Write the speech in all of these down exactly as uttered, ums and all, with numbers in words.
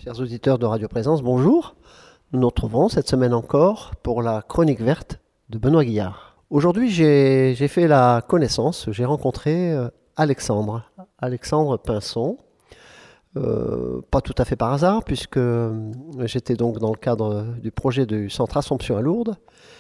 Chers auditeurs de Radio Présence, bonjour. Nous nous retrouvons cette semaine encore pour la chronique verte de Benoît Guillard. Aujourd'hui, j'ai, j'ai fait la connaissance, j'ai rencontré euh, Alexandre, Alexandre Pinson. Euh, pas tout à fait par hasard, puisque euh, j'étais donc dans le cadre du projet du Centre Assomption à Lourdes.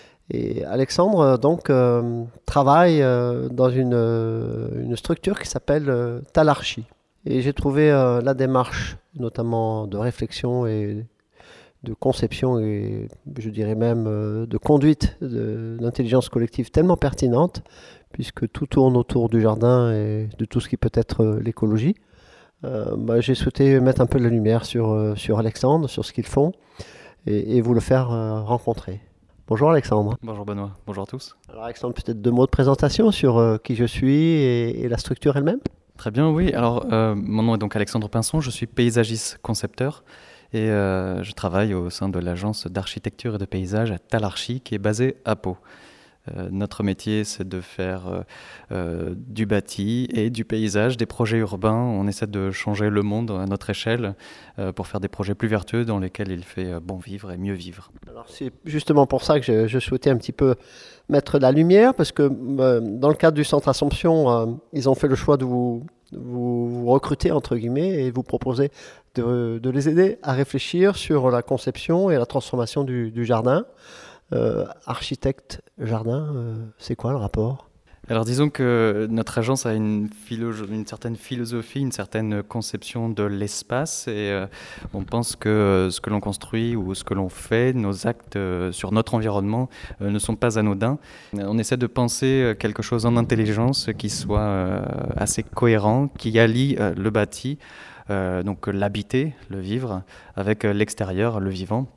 Et Alexandre donc euh, travaille euh, dans une, euh, une structure qui s'appelle euh, Talarchi. Et j'ai trouvé euh, la démarche, notamment de réflexion et de conception et je dirais même euh, de conduite de, d'intelligence collective tellement pertinente, puisque tout tourne autour du jardin et de tout ce qui peut être euh, l'écologie. Euh, bah, j'ai souhaité mettre un peu de la lumière sur, euh, sur Alexandre, sur ce qu'ils font, et, et vous le faire euh, rencontrer. Bonjour Alexandre. Bonjour Benoît, bonjour à tous. Alors Alexandre, peut-être deux mots de présentation sur euh, qui je suis et, et la structure elle-même. Très bien, oui. Alors, euh, mon nom est donc Alexandre Pinson, je suis paysagiste concepteur et euh, je travaille au sein de l'agence d'architecture et de paysage à Talarchi qui est basée à Pau. Euh, notre métier, c'est de faire euh, euh, du bâti et du paysage, des projets urbains. On essaie de changer le monde à notre échelle euh, pour faire des projets plus vertueux dans lesquels il fait euh, bon vivre et mieux vivre. Alors c'est justement pour ça que je, je souhaitais un petit peu mettre la lumière, parce que euh, dans le cadre du Centre Assomption, euh, ils ont fait le choix de vous, de vous recruter, entre guillemets, et vous proposer de, de les aider à réfléchir sur la conception et la transformation du, du jardin. Euh, architecte jardin, euh, c'est quoi le rapport ? Alors disons que notre agence a une, philo- une certaine philosophie, une certaine conception de l'espace et euh, on pense que euh, ce que l'on construit ou ce que l'on fait, nos actes euh, sur notre environnement euh, ne sont pas anodins. On essaie de penser quelque chose en intelligence qui soit euh, assez cohérent, qui allie euh, le bâti, euh, donc l'habiter, le vivre, avec euh, l'extérieur, le vivant.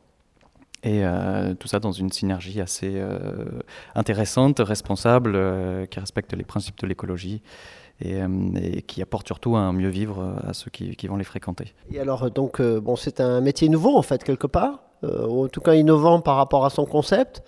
Et euh, tout ça dans une synergie assez euh, intéressante, responsable, euh, qui respecte les principes de l'écologie et, euh, et qui apporte surtout un mieux vivre à ceux qui, qui vont les fréquenter. Et alors, donc, euh, bon, c'est un métier nouveau, en fait, quelque part, euh, ou en tout cas innovant par rapport à son concept.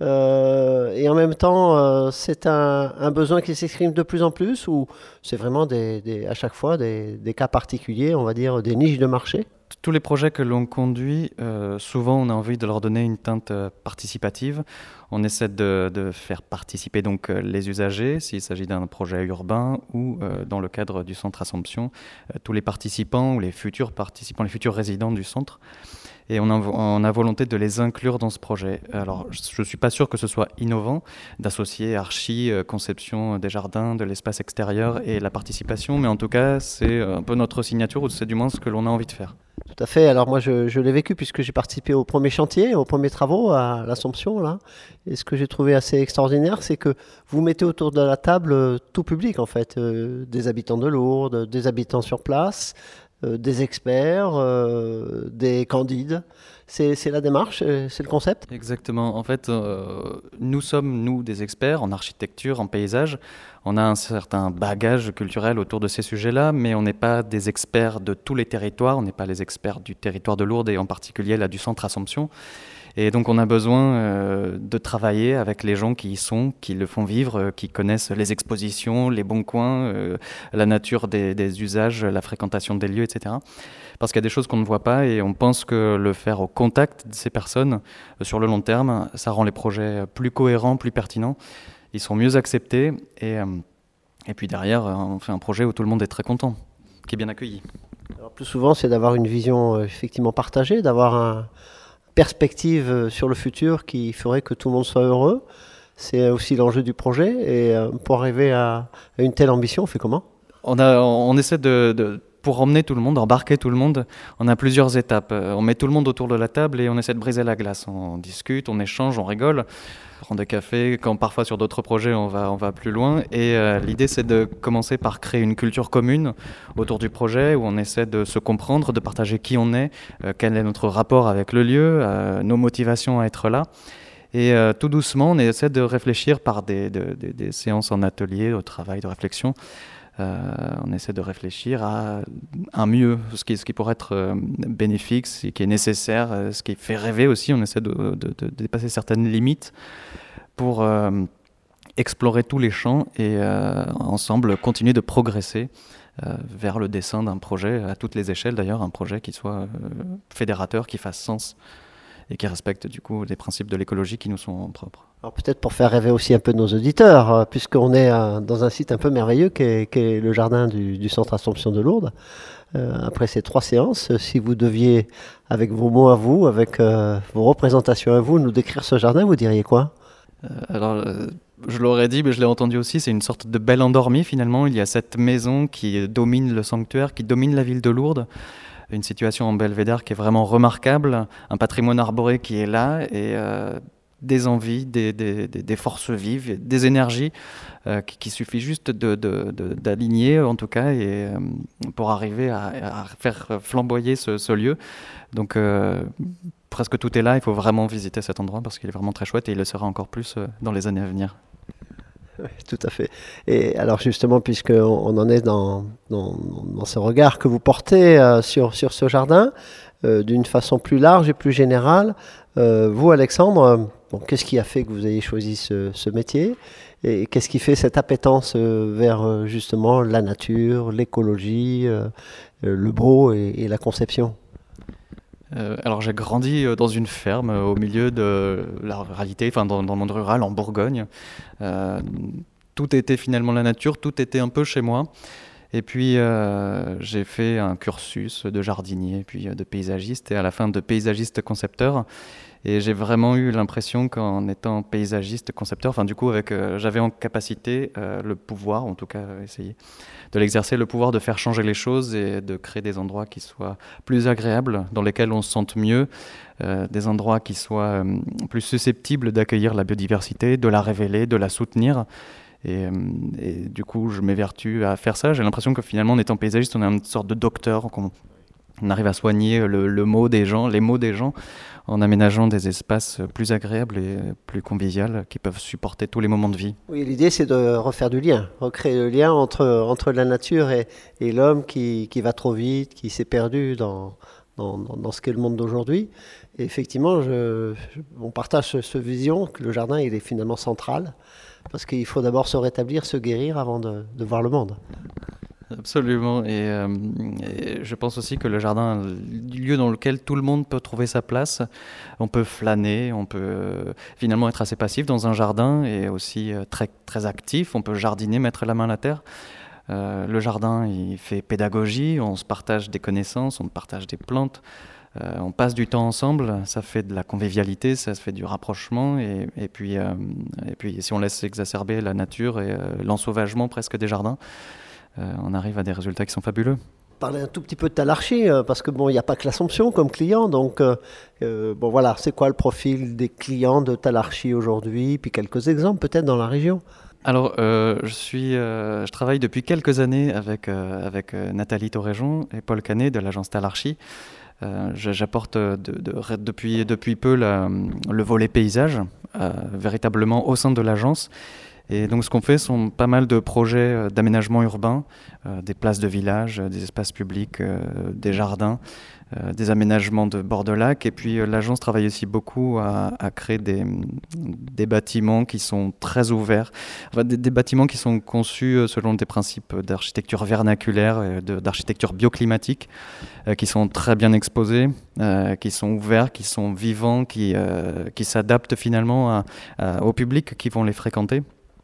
Euh, et en même temps, euh, c'est un, un besoin qui s'exprime de plus en plus, ou c'est vraiment des, des, à chaque fois des, des cas particuliers, on va dire des niches de marché ? Tous les projets que l'on conduit, euh, souvent on a envie de leur donner une teinte euh, participative. On essaie de, de faire participer donc euh, les usagers, s'il s'agit d'un projet urbain ou euh, dans le cadre du centre Assomption, euh, tous les participants ou les futurs participants, les futurs résidents du centre. Et on a, on a volonté de les inclure dans ce projet. Alors, je ne suis pas sûr que ce soit innovant d'associer archi, conception des jardins, de l'espace extérieur et la participation, mais en tout cas, c'est un peu notre signature, ou c'est du moins ce que l'on a envie de faire. Tout à fait. Alors moi, je, je l'ai vécu puisque j'ai participé au premier chantier, aux premiers travaux à l'Assomption, là. Et ce que j'ai trouvé assez extraordinaire, c'est que vous mettez autour de la table euh, tout public, en fait, euh, des habitants de Lourdes, des habitants sur place, euh, des experts, euh, des candides. C'est, c'est la démarche, euh, c'est le concept ? Exactement. En fait, euh, nous sommes, nous, des experts en architecture, en paysage. On a un certain bagage culturel autour de ces sujets-là, mais on n'est pas des experts de tous les territoires. On n'est pas les experts du territoire de Lourdes et en particulier là du centre Assomption. Et donc on a besoin euh, de travailler avec les gens qui y sont, qui le font vivre, euh, qui connaissent les expositions, les bons coins, euh, la nature des, des usages, la fréquentation des lieux, et cetera. Parce qu'il y a des choses qu'on ne voit pas et on pense que le faire au contact de ces personnes, euh, sur le long terme, ça rend les projets plus cohérents, plus pertinents. Ils sont mieux acceptés et, euh, et puis derrière, on fait un projet où tout le monde est très content, qui est bien accueilli. Alors, plus souvent, c'est d'avoir une vision euh, effectivement partagée, d'avoir un perspective sur le futur qui ferait que tout le monde soit heureux. C'est aussi l'enjeu du projet. Et euh, pour arriver à, à une telle ambition, on fait comment ? On, a, on essaie de, de, pour emmener tout le monde, embarquer tout le monde, on a plusieurs étapes. On met tout le monde autour de la table et on essaie de briser la glace. On discute, on échange, on rigole, on prend des cafés. Quand parfois sur d'autres projets, on va, on va plus loin. Et euh, l'idée, c'est de commencer par créer une culture commune autour du projet où on essaie de se comprendre, de partager qui on est, euh, quel est notre rapport avec le lieu, euh, nos motivations à être là. Et euh, tout doucement, on essaie de réfléchir par des, de, des, des séances en atelier, au travail de réflexion. Euh, on essaie de réfléchir à un mieux, ce qui, ce qui pourrait être euh, bénéfique, ce qui est nécessaire, euh, ce qui fait rêver aussi. On essaie de, de, de dépasser certaines limites pour euh, explorer tous les champs et euh, ensemble continuer de progresser euh, vers le dessin d'un projet, à toutes les échelles d'ailleurs, un projet qui soit euh, fédérateur, qui fasse sens et qui respecte du coup les principes de l'écologie qui nous sont propres. Alors peut-être pour faire rêver aussi un peu nos auditeurs, euh, puisqu'on est euh, dans un site un peu merveilleux qui est, qui est le jardin du, du Centre Assomption de Lourdes. Euh, après ces trois séances, si vous deviez, avec vos mots à vous, avec euh, vos représentations à vous, nous décrire ce jardin, vous diriez quoi ? euh, Alors, euh, je l'aurais dit, mais je l'ai entendu aussi, c'est une sorte de belle endormie finalement. Il y a cette maison qui domine le sanctuaire, qui domine la ville de Lourdes. Une situation en belvédère qui est vraiment remarquable, un patrimoine arboré qui est là et euh, des envies, des, des, des, des forces vives, des énergies euh, qui, qui suffit juste de, de, de, d'aligner en tout cas et, euh, pour arriver à, à faire flamboyer ce, ce lieu. Donc euh, presque tout est là, il faut vraiment visiter cet endroit parce qu'il est vraiment très chouette et il le sera encore plus dans les années à venir. Oui, tout à fait. Et alors justement, puisqu'on on en est dans, dans, dans ce regard que vous portez euh, sur, sur ce jardin, euh, d'une façon plus large et plus générale, euh, vous Alexandre, euh, bon, qu'est-ce qui a fait que vous ayez choisi ce, ce métier et qu'est-ce qui fait cette appétence euh, vers euh, justement la nature, l'écologie, euh, euh, le beau et, et la conception ? Euh, alors j'ai grandi euh, dans une ferme euh, au milieu de la ruralité, enfin dans, dans le monde rural en Bourgogne. Euh, tout était finalement la nature, tout était un peu chez moi. Et puis euh, j'ai fait un cursus de jardinier, puis de paysagiste, et à la fin de paysagiste concepteur. Et j'ai vraiment eu l'impression qu'en étant paysagiste concepteur, enfin du coup avec, euh, j'avais en capacité euh, le pouvoir, en tout cas essayer de l'exercer, le pouvoir de faire changer les choses et de créer des endroits qui soient plus agréables, dans lesquels on se sente mieux, euh, des endroits qui soient euh, plus susceptibles d'accueillir la biodiversité, de la révéler, de la soutenir. Et, et du coup, je m'évertue à faire ça. J'ai l'impression que finalement, en étant paysagiste, on est une sorte de docteur, qu'on on arrive à soigner le, le mot des gens, les mots des gens, en aménageant des espaces plus agréables et plus conviviaux qui peuvent supporter tous les moments de vie. Oui, l'idée c'est de refaire du lien, recréer le lien entre, entre la nature et, et l'homme qui, qui va trop vite, qui s'est perdu dans, dans, dans ce qu'est le monde d'aujourd'hui. Et effectivement, je, je, on partage cette vision que le jardin il est finalement central, parce qu'il faut d'abord se rétablir, se guérir avant de, de voir le monde. Absolument, et, euh, et je pense aussi que le jardin est le lieu dans lequel tout le monde peut trouver sa place. On peut flâner, on peut euh, finalement être assez passif dans un jardin et aussi euh, très, très actif. On peut jardiner, mettre la main à la terre. Euh, le jardin, il fait pédagogie, on se partage des connaissances, on partage des plantes. Euh, on passe du temps ensemble, ça fait de la convivialité, ça fait du rapprochement et, et, puis, euh, et puis si on laisse exacerber la nature et euh, l'ensauvagement presque des jardins, euh, on arrive à des résultats qui sont fabuleux. Parler un tout petit peu de Talarchi, euh, parce que bon, il n'y a pas que l'Assomption comme client, donc euh, euh, bon voilà, c'est quoi le profil des clients de Talarchi aujourd'hui, puis quelques exemples peut-être dans la région. Alors, euh, je, suis, euh, je travaille depuis quelques années avec, euh, avec euh, Nathalie Torréjon et Paul Canet de l'agence Talarchi. Euh, j'apporte de, de, depuis, depuis peu la, le volet paysage, euh, véritablement au sein de l'agence. Et donc ce qu'on fait sont pas mal de projets d'aménagement urbain, euh, des places de village, des espaces publics, euh, des jardins, euh, des aménagements de bord de lac. Et puis euh, l'agence travaille aussi beaucoup à, à créer des, des bâtiments qui sont très ouverts, enfin, des, des bâtiments qui sont conçus selon des principes d'architecture vernaculaire, et de, d'architecture bioclimatique, euh, qui sont très bien exposés, euh, qui sont ouverts, qui sont vivants, qui, euh, qui s'adaptent finalement à, à, au public qui vont les fréquenter.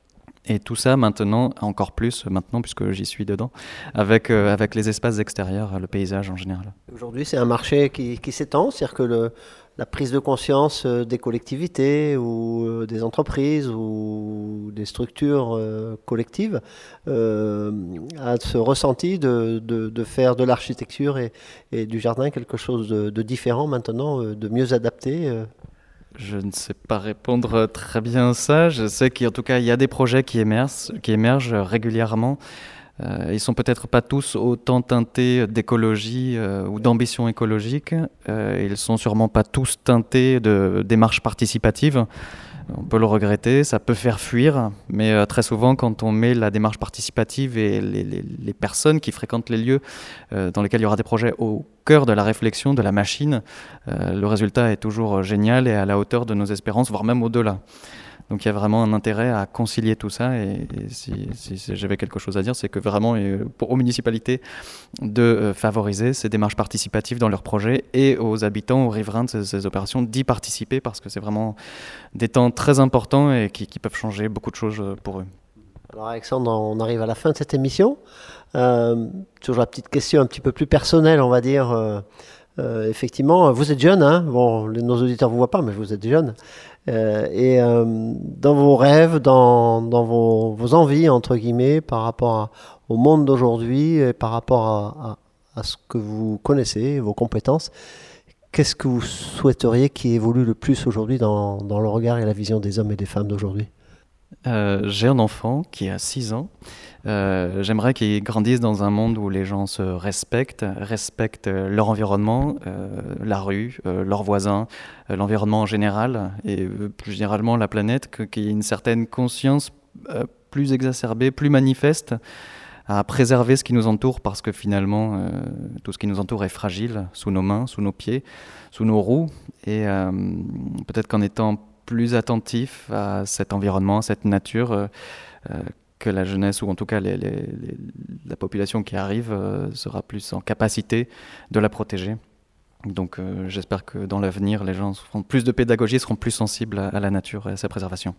Et tout ça maintenant, encore plus maintenant puisque j'y suis dedans, avec, euh, avec les espaces extérieurs, le paysage en général. Aujourd'hui, c'est un marché qui, qui s'étend, c'est-à-dire que le, la prise de conscience des collectivités ou des entreprises ou des structures euh, collectives euh, a ce ressenti de, de, de faire de l'architecture et, et du jardin quelque chose de, de différent maintenant, de mieux adapté. Euh. Je ne sais pas répondre très bien à ça. Je sais qu'en tout cas, il y a des projets qui émergent, qui émergent régulièrement. Euh, ils sont peut-être pas tous autant teintés d'écologie euh, ou d'ambition écologique. Euh, ils sont sûrement pas tous teintés de démarches participatives. On peut le regretter, ça peut faire fuir, mais euh, très souvent, quand on met la démarche participative et les, les, les personnes qui fréquentent les lieux euh, dans lesquels il y aura des projets au cœur de la réflexion, de la machine, euh, le résultat est toujours génial et à la hauteur de nos espérances, voire même au-delà. Donc il y a vraiment un intérêt à concilier tout ça. Et, et si, si, si j'avais quelque chose à dire, c'est que vraiment, euh, pour, aux municipalités, de euh, favoriser ces démarches participatives dans leurs projets et aux habitants, aux riverains de ces, ces opérations, d'y participer parce que c'est vraiment des temps très importants et qui, qui peuvent changer beaucoup de choses pour eux. Alors Alexandre, on arrive à la fin de cette émission. Euh, toujours la petite question un petit peu plus personnelle, on va dire. Euh, euh, effectivement, vous êtes jeune, hein, bon, les, nos auditeurs ne vous voient pas, mais vous êtes jeune. Euh, et euh, dans vos rêves, dans, dans vos, vos envies, entre guillemets, par rapport à, au monde d'aujourd'hui, et par rapport à, à, à ce que vous connaissez, vos compétences, qu'est-ce que vous souhaiteriez qui évolue le plus aujourd'hui dans, dans le regard et la vision des hommes et des femmes d'aujourd'hui ? Euh, j'ai un enfant qui a six ans. Euh, j'aimerais qu'il grandisse dans un monde où les gens se respectent, respectent leur environnement, euh, la rue, euh, leurs voisins, euh, l'environnement en général et euh, plus généralement la planète, que, qu'il y ait une certaine conscience euh, plus exacerbée, plus manifeste à préserver ce qui nous entoure parce que finalement euh, tout ce qui nous entoure est fragile sous nos mains, sous nos pieds, sous nos roues et euh, peut-être qu'en étant plus attentif à cet environnement, à cette nature, euh, euh, que la jeunesse, ou en tout cas les, les, les, la population qui arrive, euh, sera plus en capacité de la protéger. Donc euh, j'espère que dans l'avenir, les gens feront plus de pédagogie, seront plus sensibles à, à la nature et à sa préservation.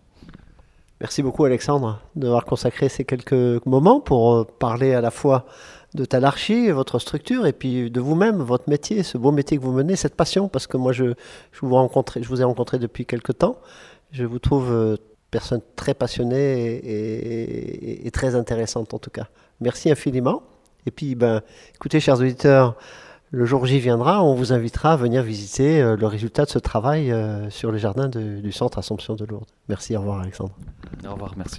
Merci beaucoup Alexandre d'avoir consacré ces quelques moments pour parler à la fois de Talarchi, votre structure, et puis de vous-même, votre métier, ce beau métier que vous menez, cette passion, parce que moi je, je, vous, rencontré, je vous ai rencontré depuis quelque temps, je vous trouve euh, personne très passionnée et, et, et très intéressante en tout cas. Merci infiniment, et puis ben, écoutez chers auditeurs, le jour J viendra, on vous invitera à venir visiter euh, le résultat de ce travail euh, sur les jardins de, du centre Assomption de Lourdes. Merci, au revoir Alexandre. Au revoir, merci.